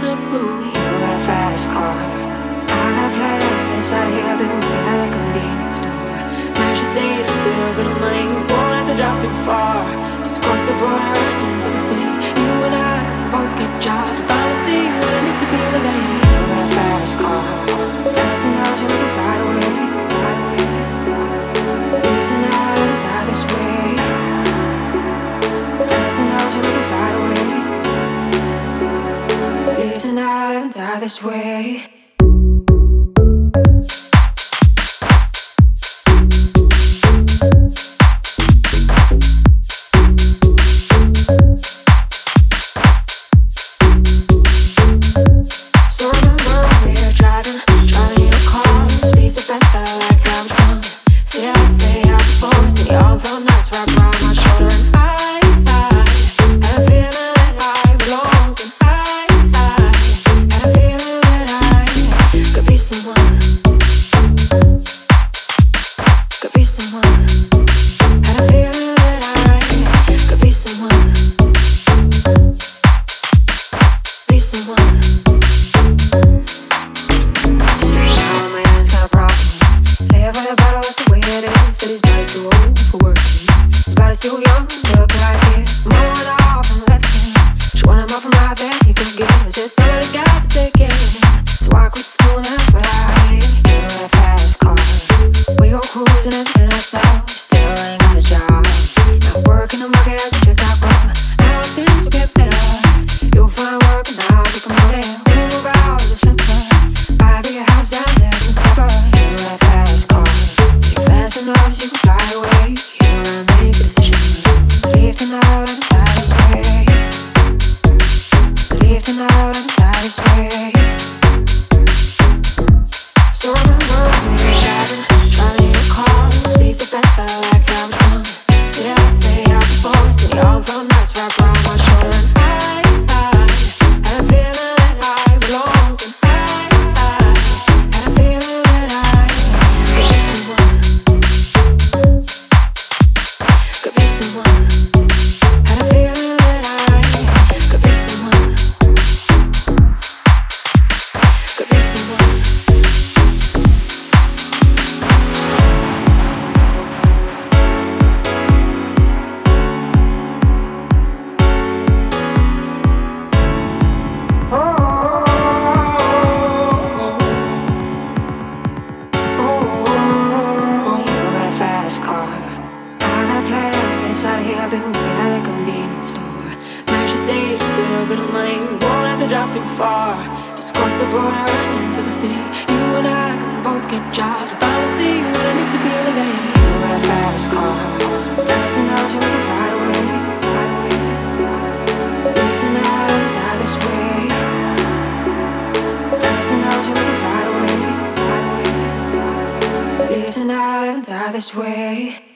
prove. You got a fast car, I got a plan to get us out of here. I've been working at a convenience store. Managed to save just a little bit of money. Won't have to drive too far. Just cross the border and into the city. You and I can both get jobs. Finally see what it means to be living. You got a fast car, fast enough so we can fly away. Live tonight and die this way. Fast enough so we can fly away. Live tonight and die this way. Out of here, I've been working at a convenience store. Managed to save just a little bit of money. Won't have to drive too far. Just cross the border and into the city. You and I can both get jobs. Finally see what it means to be living. You got a fast car, fast enough so we can fly away. Live tonight and die this way. Fast enough so we can fly away. Live tonight and die this way.